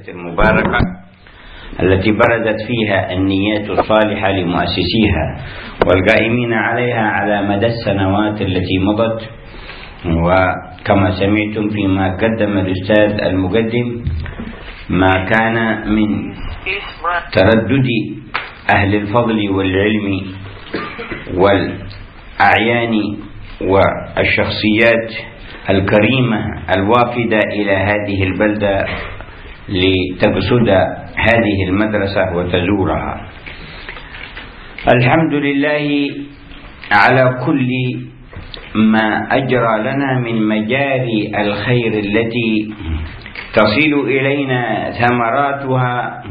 الليلة المباركة التي برزت فيها النيات الصالحة لمؤسسيها والقائمين عليها على مدى السنوات التي مضت. وكما سمعتم فيما قدم الأستاذ المقدم ما كان من تردد أهل الفضل والعلم والأعيان والشخصيات الكريمة الوافدة إلى هذه البلدة لتقصد هذه المدرسة وتزورها. الحمد لله على كل ما أجرى لنا من مجاري الخير التي تصل إلينا ثمراتها،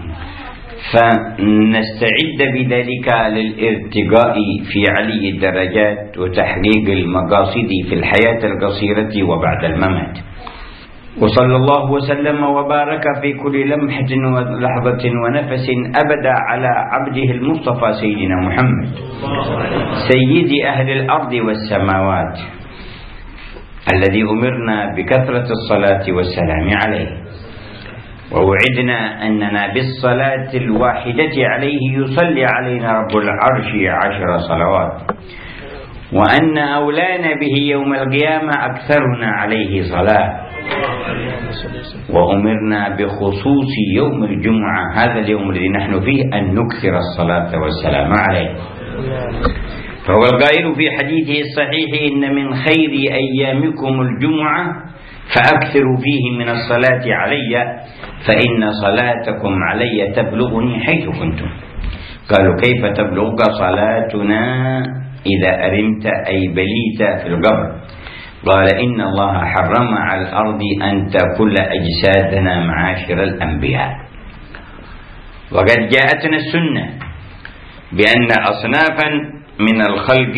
فنستعد بذلك للارتقاء في علي الدرجات وتحقيق المقاصد في الحياة القصيرة وبعد الممات. وصلى الله وسلم وبارك في كل لمحة ولحظة ونفس أبدا على عبده المصطفى سيدنا محمد سيد أهل الأرض والسماوات الذي أمرنا بكثرة الصلاة والسلام عليه، ووعدنا أننا بالصلاة الواحدة عليه يصلي علينا رب العرش 10 صلوات، وأن أولانا به يوم القيامة أكثرنا عليه صلاة، وأمرنا بخصوص يوم الجمعة هذا اليوم الذي نحن فيه أن نكثر الصلاة والسلام عليه. فهو القائل في حديثه الصحيح: إن من خير أيامكم الجمعة فأكثروا فيه من الصلاة علي فإن صلاتكم علي تبلغني حيث كنتم. قالوا: كيف تبلغك صلاتنا إذا أرمت أي بليت في القبر؟ قال: إن الله حرم على الأرض أن تأكل أجسادنا معاشر الأنبياء. وقد جاءتنا السنة بأن أصنافا من الخلق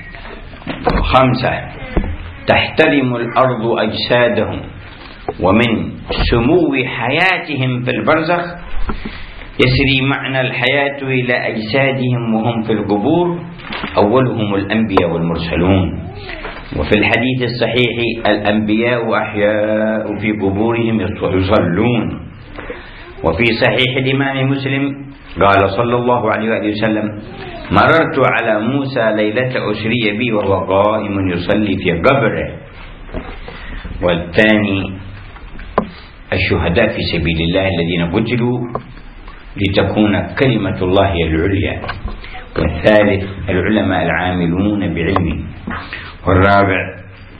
5 تحترم الأرض أجسادهم، ومن سمو حياتهم في البرزخ يسري معنى الحياة إلى أجسادهم وهم في القبور، أولهم الأنبياء والمرسلون. وفي الحديث الصحيح: الأنبياء أحياء في قبورهم يصلون. وفي صحيح الإمام مسلم قال صلى الله عليه وآله وسلم: مررت على موسى ليلة أسري بي وهو قائم يصلي في قبره. والثاني الشهداء في سبيل الله الذين قتلوا لتكون كلمة الله العليا. والثالث العلماء العاملون بعلمه. والرابع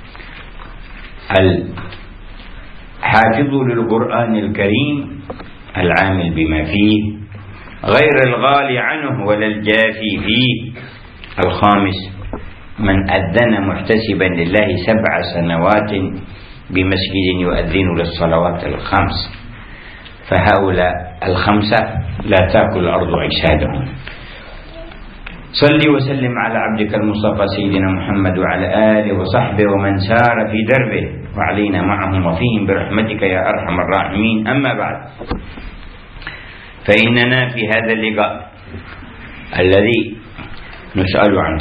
الحافظ للقرآن الكريم العامل بما فيه غير الغالي عنه ولا الجافي فيه. الخامس من أذن محتسبا لله 7 سنوات بمسجد يؤذن للصلوات ال5. فهؤلاء 5 لا تأكل الأرض أجسادهم. صل وسلم على عبدك المصطفى سيدنا محمد وعلى آله وصحبه ومن سار في دربه وعلينا معهم وفيهم برحمتك يا أرحم الراحمين. أما بعد، فإننا في هذا اللقاء الذي نسأل عنه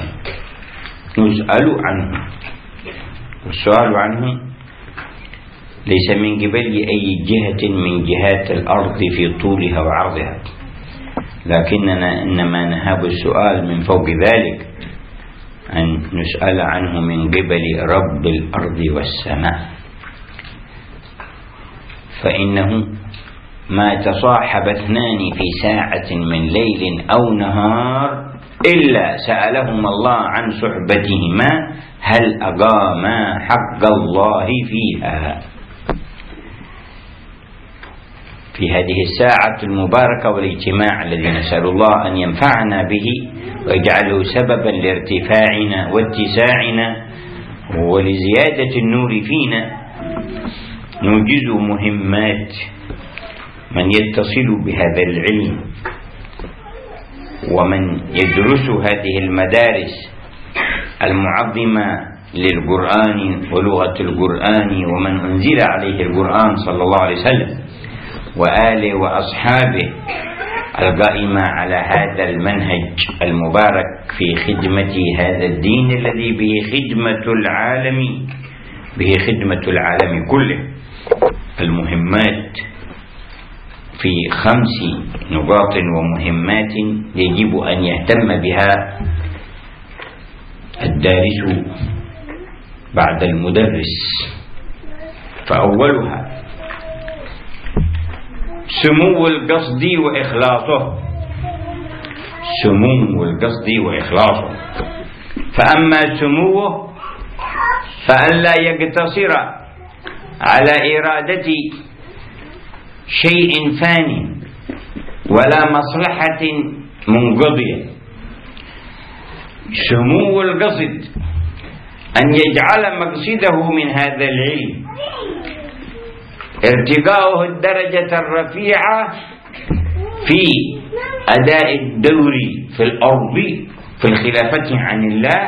والسؤال عنه ليس من قبل أي جهة من جهات الأرض في طولها وعرضها، لكننا إنما نهاب السؤال من فوق ذلك أن نسأل عنه من قبل رب الأرض والسماء، فإنه ما تصاحب 2 في ساعة من ليل أو نهار إلا سألهما الله عن صحبتهما هل أقاما حق الله فيها. في هذه الساعة المباركة والاجتماع الذي نسأل الله أن ينفعنا به ويجعله سببا لارتفاعنا واتساعنا ولزيادة النور فينا، نوجز مهمات من يتصل بهذا العلم ومن يدرس هذه المدارس المعظمة للقرآن ولغة القرآن، ومن أنزل عليه القرآن صلى الله عليه وسلم وآله وأصحابه القائمة على هذا المنهج المبارك في خدمة هذا الدين الذي به خدمة العالم كله. المهمات في 5 نقاط ومهمات يجب أن يهتم بها الدارس بعد المدرس. فأولها سمو القصد وإخلاصه. سمو القصد وإخلاصه. فأما سموه فألا يقتصر على إرادة شيء فاني ولا مصلحة منقضية. سمو القصد أن يجعل مقصده من هذا العلم ارتقاؤه الدرجة الرفيعة في أداء الدور في الأرض في الخلافة عن الله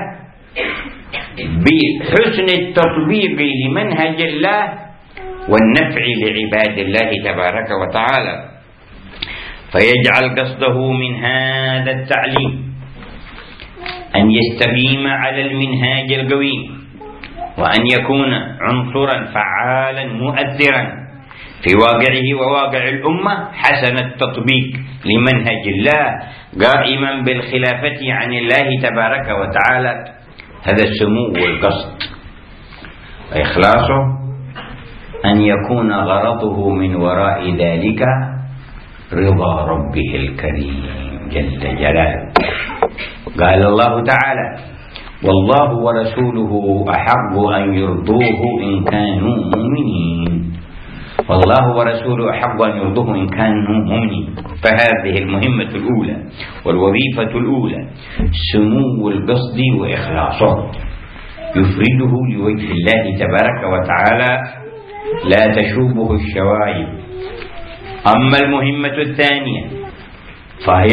بحسن التطبيق لمنهج الله والنفع لعباد الله تبارك وتعالى. فيجعل قصده من هذا التعليم أن يستقيم على المنهاج القويم، وأن يكون عنصرا فعالا مؤثرا في واقعه وواقع الأمة حسن التطبيق لمنهج الله قائما بالخلافة عن الله تبارك وتعالى. هذا السمو والقصد. وإخلاصه أن يكون غرضه من وراء ذلك رضا ربه الكريم جل جلاله. قال الله تعالى: والله ورسوله أحق أن يرضوه إن كانوا مؤمنين. والله ورسوله أحق أن يرضوه إن كانوا مؤمنين. فهذه المهمة الأولى والوظيفة الأولى سمو القصد وإخلاصه، يفرده لوجه الله تبارك وتعالى لا تشوبه الشوائب. أما المهمة الثانية فهي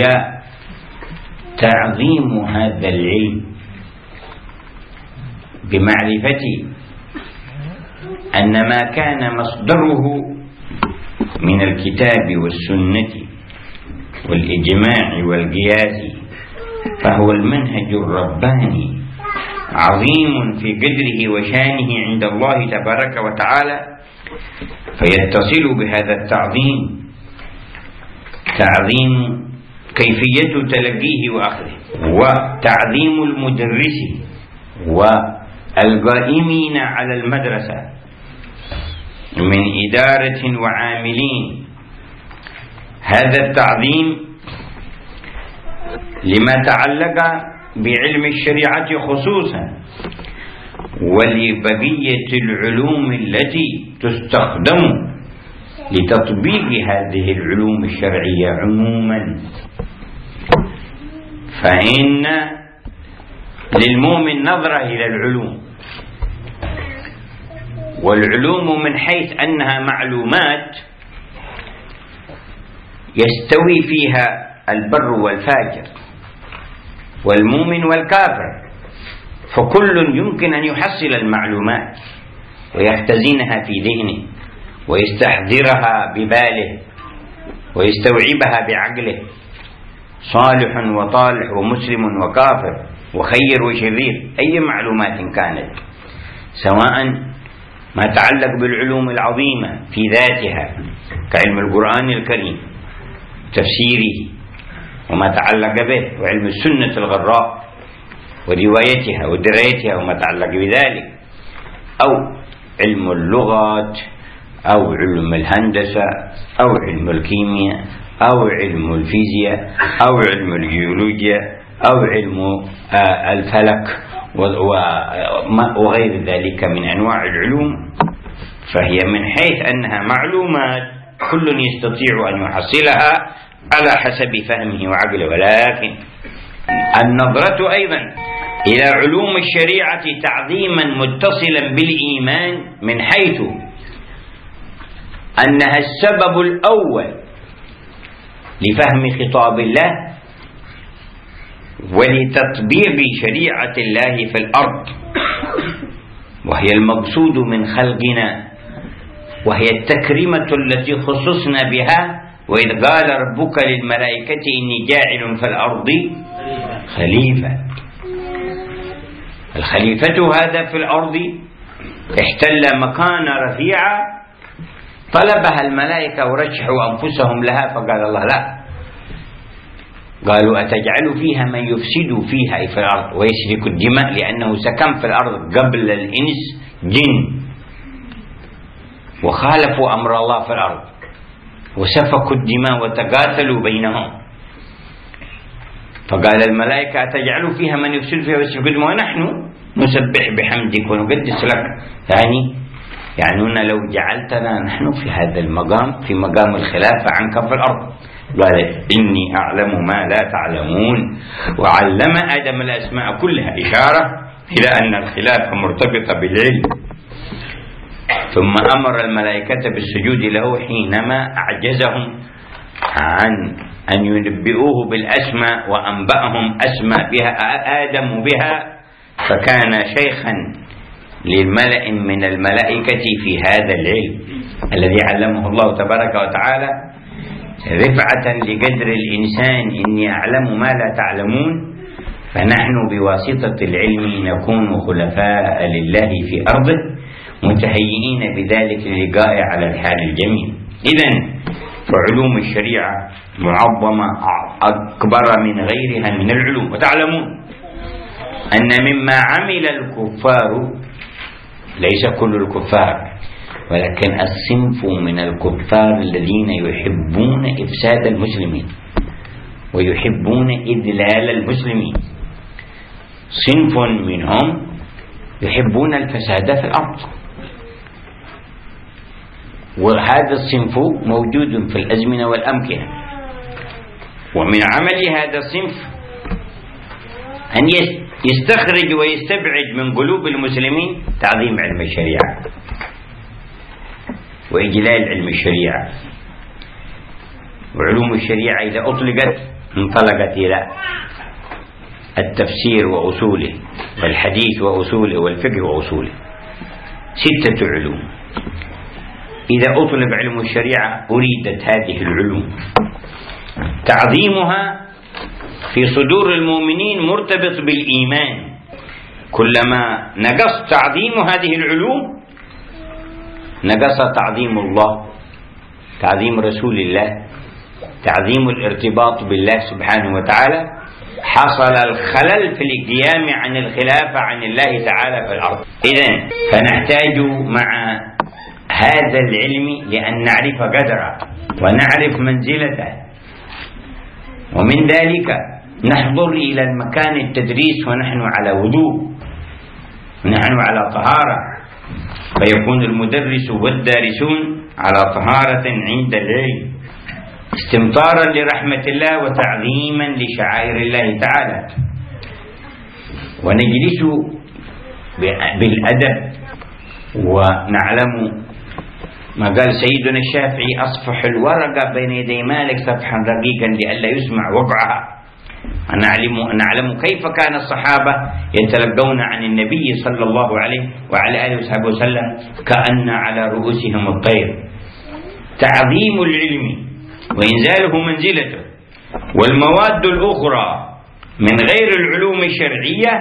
تعظيم هذا العلم بمعرفة أن ما كان مصدره من الكتاب والسنة والإجماع والقياس فهو المنهج الرباني عظيم في قدره وشانه عند الله تبارك وتعالى. فيتصل بهذا التعظيم كيفية تلقيه وأخذه، وتعظيم المدرس والقائمين على المدرسة من إدارة وعاملين. هذا التعظيم لما تعلق بعلم الشريعة خصوصا ولبقية العلوم التي تستخدم لتطبيق هذه العلوم الشرعية عموما. فإن للمؤمن نظرة إلى العلوم، والعلوم من حيث أنها معلومات يستوي فيها البر والفاجر والمؤمن والكافر، فكل يمكن أن يحصل المعلومات ويختزنها في ذهنه ويستحضرها بباله ويستوعبها بعقله، صالح وطالح ومسلم وكافر وخير وشرير، أي معلومات كانت، سواء ما تعلق بالعلوم العظيمة في ذاتها كعلم القرآن الكريم تفسيره وما تعلق به، وعلم السنة الغراء وروايتها ودرايتها وما تعلق بذلك، أو علم اللغات أو علم الهندسة أو علم الكيمياء أو علم الفيزياء أو علم الجيولوجيا أو علم الفلك وغير ذلك من أنواع العلوم. فهي من حيث أنها معلومات كل يستطيع أن يحصلها على حسب فهمه وعقله، ولكن النظرة أيضا إلى علوم الشريعة تعظيما متصلا بالإيمان من حيث أنها السبب الأول لفهم خطاب الله ولتطبيق شريعة الله في الأرض، وهي المقصود من خلقنا، وهي التكريمة التي خصصنا بها. وإذ قال ربك للملائكة إني جاعل في الأرض خليفة. الخليفة هذا في الأرض احتل مكان رفيعة طلبها الملائكة ورشحوا أنفسهم لها، فقال الله لا، قالوا أتجعل فيها من يفسد فيها أي في الأرض ويسفك الدماء، لأنه سكن في الأرض قبل الإنس جن وخالفوا أمر الله في الأرض وسفكوا الدماء وتقاتلوا بينهم، فقال الملائكة أتجعل فيها من يفسد فيها ويسفك الدماء ونحن نسبح بحمدك ونقدس لك. يعني لو جعلتنا نحن في هذا المقام، في مقام الخلافة عنك في الأرض. قال إني أعلم ما لا تعلمون، وعلم آدم الأسماء كلها، إشارة إلى أن الخلافة مرتبطة بالعلم. ثم أمر الملائكة بالسجود له حينما أعجزهم عن أن ينبئوه بالأسماء وأنبأهم أسماء بها آدم بها، فكان شيخا للملأ من الملائكة في هذا العلم الذي علمه الله تبارك وتعالى، رفعة لقدر الإنسان إني أعلم ما لا تعلمون. فنحن بواسطة العلم نكون خلفاء لله في أرضه، متهيئين بذلك للقاء على الحال الجميل. إذن فعلوم الشريعة معظمة أكبر من غيرها من العلوم. وتعلمون أن مما عمل الكفار، ليس كل الكفار، ولكن الصنف من الكفار الذين يحبون إفساد المسلمين ويحبون إذلال المسلمين، صنف منهم يحبون الفساد في الأرض، وهذا الصنف موجود في الأزمنة والأمكنة. ومن عمل هذا الصنف أن يستخرج ويستبعد من قلوب المسلمين تعظيم علم الشريعة وإجلال علم الشريعة. وعلوم الشريعة إذا أطلقت انطلقت إلى التفسير وأصوله والحديث وأصوله والفقه وأصوله، 6 علوم. إذا أطلق علم الشريعة أريدت هذه العلوم، تعظيمها في صدور المؤمنين مرتبط بالإيمان. كلما نقص تعظيم هذه العلوم نقص تعظيم الله، تعظيم رسول الله، تعظيم الارتباط بالله سبحانه وتعالى، حصل الخلل في القيام عن الخلافة عن الله تعالى في الأرض. إذن فنحتاج مع هذا العلم لأن نعرف قدره ونعرف منزلته، ومن ذلك نحضر إلى المكان التدريس ونحن على وضوء، ونحن على طهارة، فيكون المدرس والدارسون على طهارة عند العلم، استمطارا لرحمة الله وتعظيما لشعائر الله تعالى. ونجلس بالأدب ونعلم ما قال سيدنا الشافعي: أصفح الورقة بين يدي مالك صفحا رقيقا لئلا يسمع وقعها. نعلم كيف كان الصحابة يتلقون عن النبي صلى الله عليه وعلى آله وصحبه وسلم كأن على رؤوسهم الطير. تعظيم العلم وإنزاله منزلته. والمواد الأخرى من غير العلوم الشرعية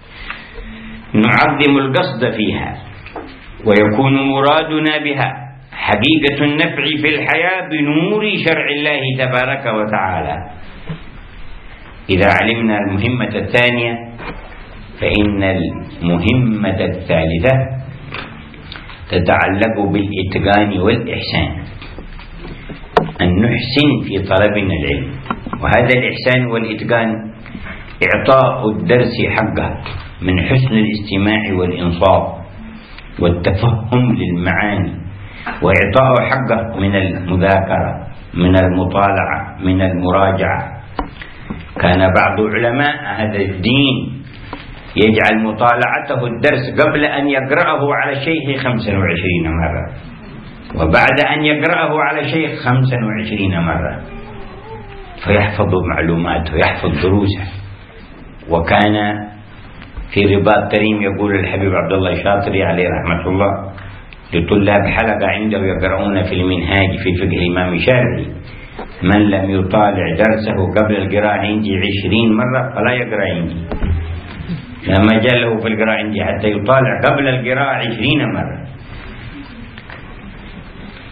نعظم القصد فيها، ويكون مرادنا بها حقيقة النفع في الحياة بنور شرع الله تبارك وتعالى. إذا علمنا المهمة الثانية فإن المهمة الثالثة تتعلق بالإتقان والإحسان، أن نحسن في طلبنا العلم. وهذا الإحسان والإتقان إعطاء الدرس حقه من حسن الاستماع والإنصات والتفهم للمعاني، وإعطاء حقه من المذاكرة، من المطالعة، من المراجعة. كان بعض علماء هذا الدين يجعل مطالعته الدرس قبل أن يقرأه على الشيخ 25 مرة، وبعد أن يقرأه على الشيخ 25 مرة، فيحفظ معلوماته، يحفظ دروسه. وكان في رباط تريم يقول الحبيب عبد الله الشاطري عليه رحمة الله لطلاب حلقة عنده يقرؤون في المنهاج في فقه الإمام الشافعي: من لم يطالع درسه قبل القراءة عندي 20 مرة فلا يقرأ عندي. لا مجال له في القراءة عندي حتى يطالع قبل القراءة 20 مرة.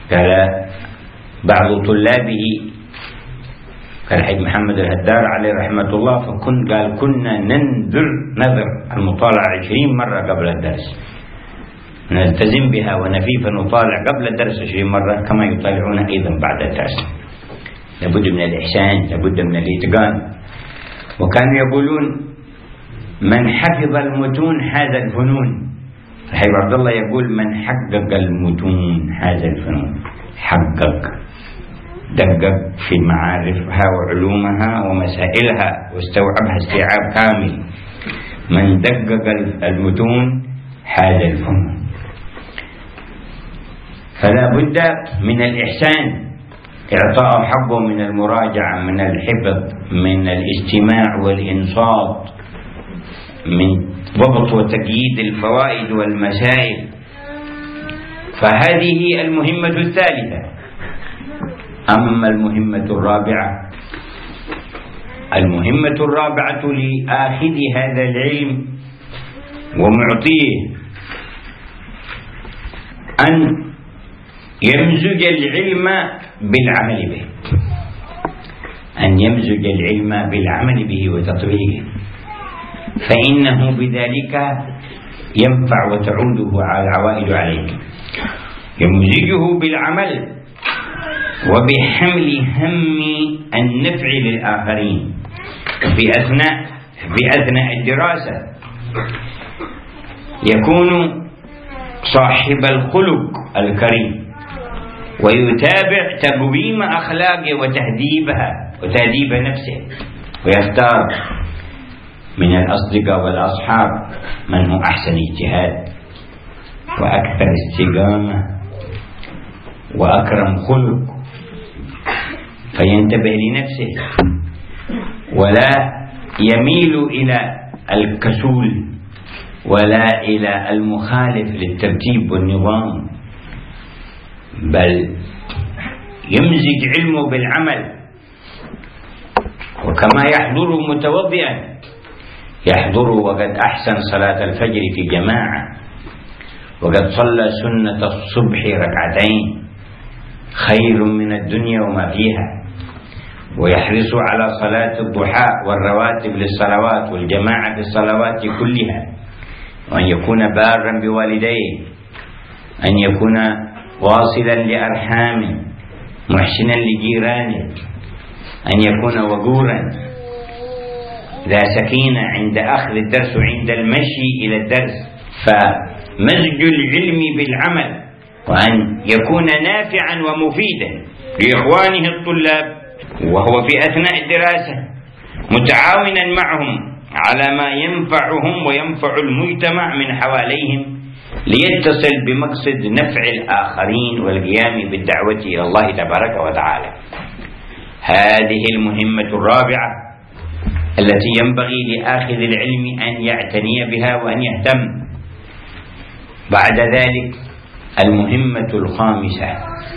قال بعض طلابه كالحج محمد الهدار عليه رحمة الله، قال كنا ننذر المطالعة 20 مرة قبل الدرس، نلتزم بها ونفيف نطالع قبل الدرس 20 مرة كما يطالعون أيضا بعد الدرس. لابد من الإحسان، لابد من الإتقان. وكانوا يقولون من حفظ المتون هذا الفنون. الحبيب عبد الله يقول من حقق المتون هذا الفنون، حقق دقق في معارفها وعلومها ومسائلها واستوعبها استيعاب كامل. من دقق المتون هذا الفنون. فلا بد من الإحسان، إعطاء حقه من المراجعة، من الحفظ، من الاستماع والإنصات، من ضبط وتقييد الفوائد والمسائل. فهذه المهمة الثالثة. أما المهمة الرابعة، المهمة الرابعة لآخذ هذا العلم ومعطيه أن يمزج العلم بالعمل به، أن يمزج العلم بالعمل به وتطبيقه، فإنه بذلك ينفع وتعوده على العوائد عليه. يمزجه بالعمل وبحمل هم النفع للآخرين في أثناء الدراسة. يكون صاحب الخلق الكريم ويتابع تقويم أخلاقه وتهذيبها وتهذيب نفسه، ويختار من الأصدقاء والأصحاب من هو أحسن اجتهاد وأكثر استقامة وأكرم خلق، فينتبه لنفسه ولا يميل إلى الكسول ولا إلى المخالف للترتيب والنظام، بل يمزج علمه بالعمل. وكما يحضر متوضئا، يحضر وقد أحسن صلاة الفجر في جماعة، وقد صلى سنة الصبح ركعتين خير من الدنيا وما فيها، ويحرص على صلاة الضحى والرواتب للصلوات والجماعة في الصلوات كلها، وأن يكون بارا بوالديه، أن يكون واصلا لأرحامه، محسنا لجيرانه، أن يكون وقورا ذا سكينة عند أخذ الدرس وعند المشي إلى الدرس. فمزج العلم بالعمل، وأن يكون نافعا ومفيدا لإخوانه الطلاب وهو في أثناء الدراسة، متعاونا معهم على ما ينفعهم وينفع المجتمع من حواليهم، ليتصل بمقصد نفع الآخرين والقيام بالدعوة إلى الله تبارك وتعالى. هذه المهمة الرابعة التي ينبغي لآخذ العلم أن يعتني بها وأن يهتم. بعد ذلك المهمة الخامسة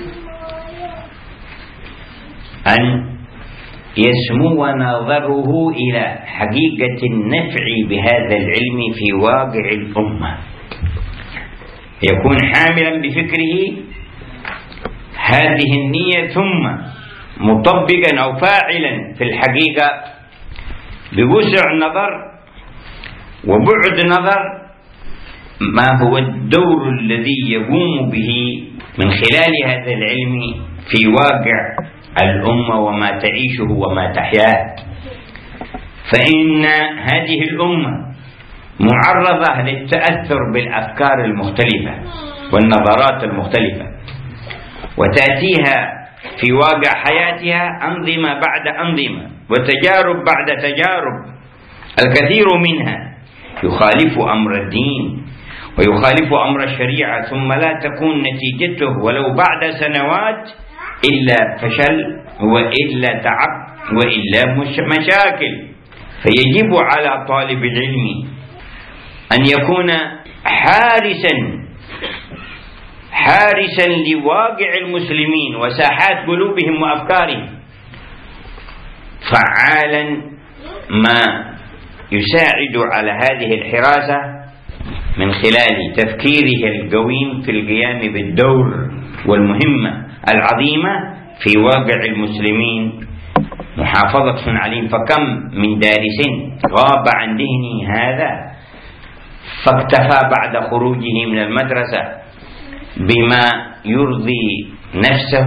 أن يسمو نظره إلى حقيقة النفع بهذا العلم في واقع الأمة، يكون حاملا بفكره هذه النية، ثم مطبقا أو فاعلا في الحقيقة بوسع نظر وبعد نظر ما هو الدور الذي يقوم به من خلال هذا العلم في واقع الأمة وما تعيشه وما تحياه. فإن هذه الأمة معرضة للتأثر بالأفكار المختلفة والنظرات المختلفة، وتأتيها في واقع حياتها أنظمة بعد أنظمة وتجارب بعد تجارب، الكثير منها يخالف أمر الدين ويخالف أمر الشريعة، ثم لا تكون نتيجته ولو بعد سنوات إلا فشل وإلا تعب وإلا مشاكل. فيجب على طالب العلم أن يكون حارسا لواقع المسلمين وساحات قلوبهم وأفكارهم، فعالا ما يساعد على هذه الحراسة من خلال تفكيره القويم في القيام بالدور والمهمة العظيمة في واقع المسلمين محافظة عليهم. فكم من دارس غاب عن دينه هذا فاكتفى بعد خروجه من المدرسة بما يرضي نفسه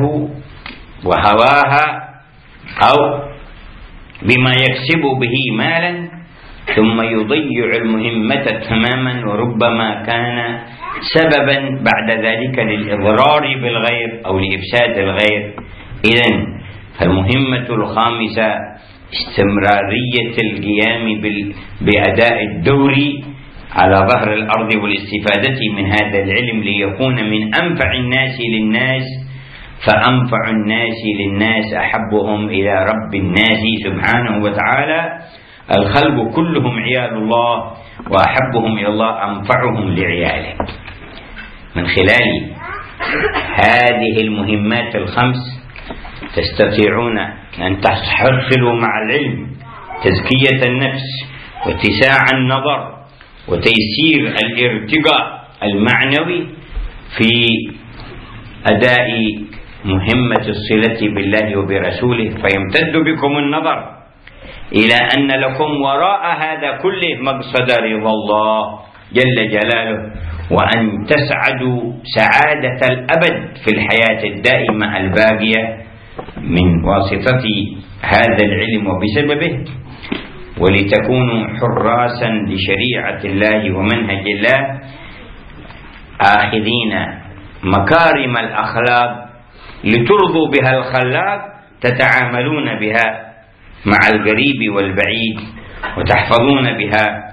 وهواها أو بما يكسب به مالا، ثم يضيع المهمة تماما، وربما كان سببا بعد ذلك للإضرار بالغير أو لإفساد الغير. إذن فالمهمة الخامسة استمرارية القيام بأداء الدور على ظهر الأرض والاستفادة من هذا العلم ليكون من أنفع الناس للناس، فأنفع الناس للناس أحبهم إلى رب الناس سبحانه وتعالى. الخلق كلهم عيال الله، وأحبهم إلى الله أنفعهم لعياله. من خلال هذه المهمات الخمس تستطيعون أن تحصلوا مع العلم تزكية النفس واتساع النظر وتيسير الارتقاء المعنوي في أداء مهمة الصلة بالله وبرسوله، فيمتد بكم النظر إلى أن لكم وراء هذا كله مقصد رضا الله جل جلاله، وأن تسعدوا سعادة الأبد في الحياة الدائمة الباقية من واسطة هذا العلم وبسببه، ولتكونوا حراسا لشريعة الله ومنهج الله، آخذين مكارم الأخلاق لترضوا بها الخلاق، تتعاملون بها مع القريب والبعيد، وتحفظون بها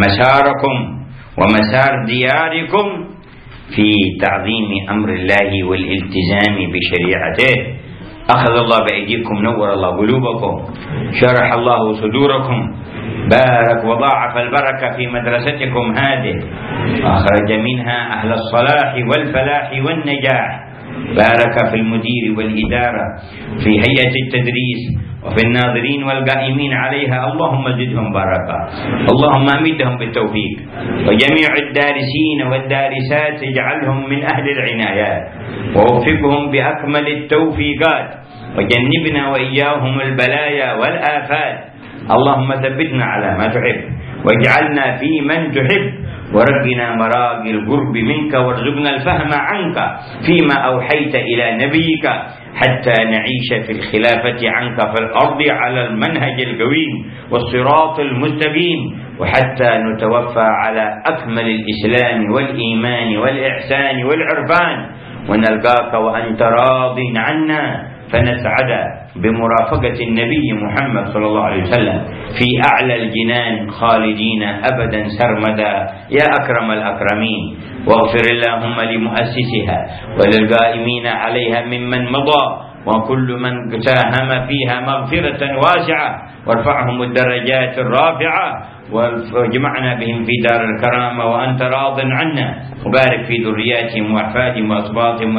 مساركم ومسار دياركم في تعظيم أمر الله والالتزام بشريعته. أخذ الله بأيديكم، نور الله قلوبكم، شرح الله صدوركم، بارك وضاعف البركة في مدرستكم هذه، أخرج منها أهل الصلاح والفلاح والنجاح، بارك في المدير والإدارة، في هيئة التدريس، وفي الناظرين والقائمين عليها، اللهم زدهم بركة، اللهم أمدهم بالتوفيق، وجميع الدارسين والدارسات اجعلهم من أهل العنايات، ووفقهم بأكمل التوفيقات، وجنبنا وإياهم البلايا والآفات، اللهم ثبتنا على ما تحب، واجعلنا في من تحب، ورقنا مراقي القرب منك، وارزقنا الفهم عنك فيما أوحيت إلى نبيك، حتى نعيش في الخلافة عنك في الأرض على المنهج القويم والصراط المستقيم، وحتى نتوفى على أكمل الإسلام والإيمان والإحسان والعرفان، ونلقاك وأنت راض عنا، فنسعد بمرافقة النبي محمد صلى الله عليه وسلم في أعلى الجنان خالدين أبدا سرمدا يا أكرم الأكرمين. واغفر اللهم لمؤسسها وللقائمين عليها ممن مضى، وكل من ساهم فيها مغفرة واسعة، وارفعهم الدرجات الرافعة، واجمعنا بهم في دار الكرامة وأنت راض عنا، وبارك في ذرياتهم وأحفادهم وأصباطهم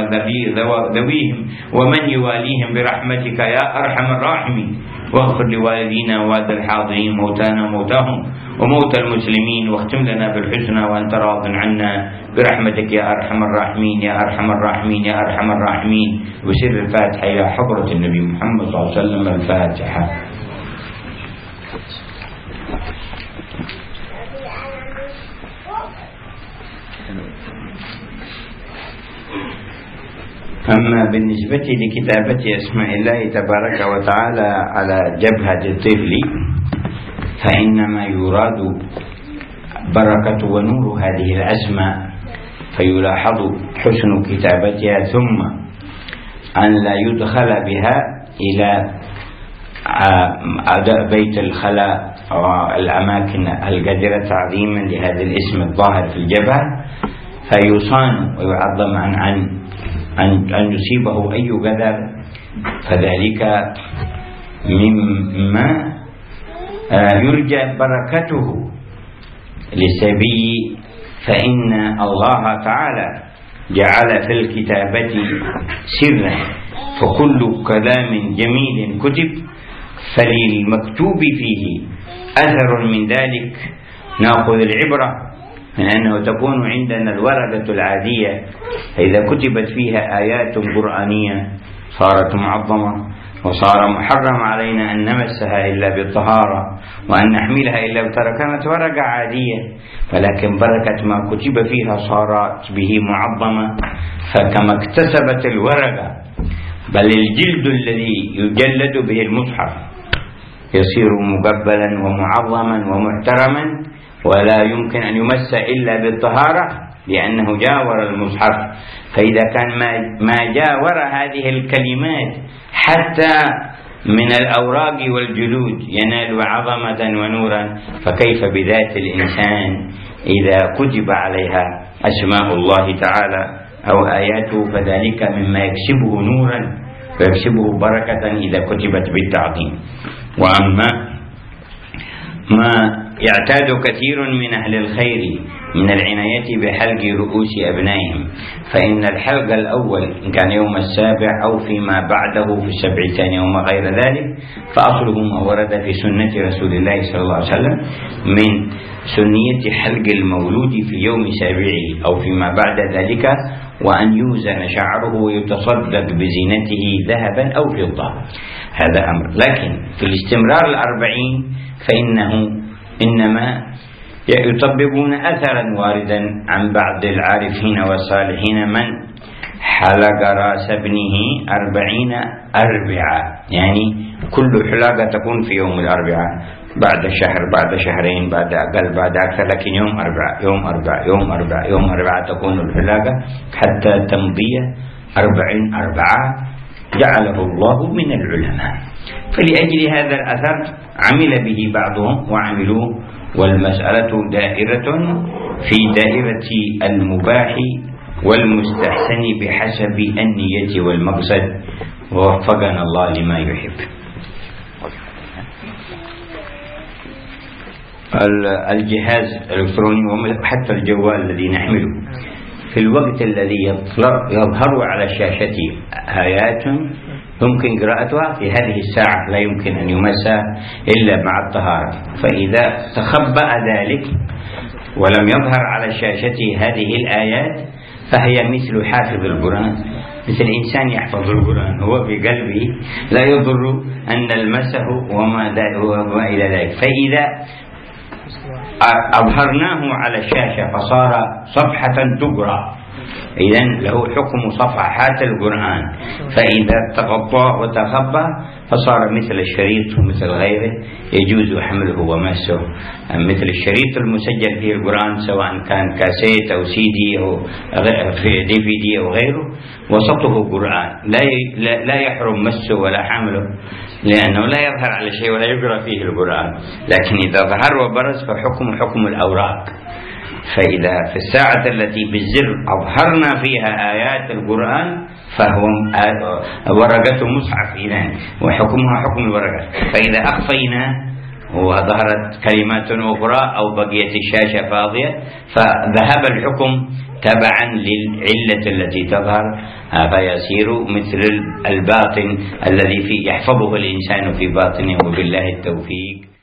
وذويهم ومن يواليهم برحمتك يا أرحم الراحمين. واغفر لوالدينا ووالد الحاضرين، موتانا وموتاهم وموتى المسلمين، واختم لنا بالحسنى وأنت راض عنا برحمتك يا أرحم الراحمين يا أرحم الراحمين يا أرحم الراحمين. وسر الفاتحة إلى حضرة النبي محمد صلى الله عليه وسلم. الفاتحة. أما بالنسبة لكتابة أسماء الله تبارك وتعالى على جبهة الطفل، فإنما يراد بركة ونور هذه الأسماء، فيلاحظ حسن كتابتها، ثم أن لا يدخل بها إلى بيت الخلاء والأماكن القدرة تعظيما لهذا الاسم الظاهر في الجبهة، فيصان ويعظم عن أن يصيبه أي قدر، فذلك مما يرجى بركته للسبي، فإن الله تعالى جعل في الكتابة سرا، فكل كلام جميل كتب فللمكتوب فيه أثر من ذلك نأخذ العبرة من أنه تكون عندنا الورقة العادية إذا كتبت فيها آيات قرآنية صارت معظمة، وصار محرم علينا أن نمسها إلا بالطهارة وأن نحملها إلا بالطهارة، كانت ورقة عادية، ولكن بركة ما كتب فيها صارت به معظمة. فكما اكتسبت الورقة بل الجلد الذي يجلد به المصحف يصير مقبلا ومعظما ومحترما، ولا يمكن أن يمس إلا بالطهارة لأنه جاور المصحف. فإذا كان ما جاور هذه الكلمات حتى من الأوراق والجلود ينال عظمة ونورا، فكيف بذات الإنسان إذا كتب عليها أسماء الله تعالى أو آياته؟ فذلك مما يكسبه نورا ويكسبه بركة إذا كتبت بالتعظيم. وأما ما يعتاد كثير من أهل الخير من العناية بحلق رؤوس أبنائهم، فإن الحلق الأول إن كان يوم السابع أو فيما بعده في السبع الثاني وما غير ذلك، فأصله ما ورد في سنة رسول الله صلى الله عليه وسلم من سنية حلق المولود في يوم سابعه أو فيما بعد ذلك، وأن يوزن شعره ويتصدق بزينته ذهبا أو فضة، هذا أمر. لكن في الاستمرار 40 فإنه إنما يطبقون أثرا واردا عن بعض العارفين والصالحين من حلق رأس ابنه 40 أربعة، يعني كل حلاقة تكون في يوم الأربعاء، بعد شهر بعد شهرين بعد أقل بعد أكثر، لكن يوم 4 يوم 4 يوم 4 يوم 4 تكون الحلاقة حتى تمضي 40 أربعة جعله الله من العلماء. فلأجل هذا الأثر عمل به بعضهم وعملوا، والمسألة دائرة في دائرة المباح والمستحسن بحسب النية والمقصد، ووفقنا الله لما يحب. الجهاز الإلكتروني وحتى الجوال الذي نحمله في الوقت الذي يظهر على الشاشة آيات يمكن قراءتها في هذه الساعة لا يمكن أن يمسها إلا مع الطهارة، فإذا تخبأ ذلك ولم يظهر على الشاشة هذه الآيات فهي مثل حافظ القرآن، مثل إنسان يحفظ القرآن هو في قلبه لا يضر أن نلمسه وما إلى ذلك. فإذا أظهرناه على الشاشة فصار صفحة تقرأ، إذن له حكم صفحات القرآن، فإذا تغطى وتخبى فصار مثل الشريط ومثل غيره يجوز حمله ومسه، مثل الشريط المسجل فيه القرآن سواء كان كاسيت أو CD أو DVD أو غيره، وسطه قرآن لا يحرم مسه ولا حمله لأنه لا يظهر على شيء ولا يقرأ فيه القرآن. لكن إذا ظهر وبرز فحكم حكم الأوراق. فإذا في الساعة التي بالزر أظهرنا فيها آيات القرآن فهو ورقة مصحف إذن وحكمها حكم الورقة. فإذا أخفينا وظهرت كلمات أخرى أو بقيت الشاشة فاضية فذهب الحكم تبعا للعلة التي تظهر، فيصير مثل الباطن الذي يحفظه الإنسان في باطنه، وبالله التوفيق.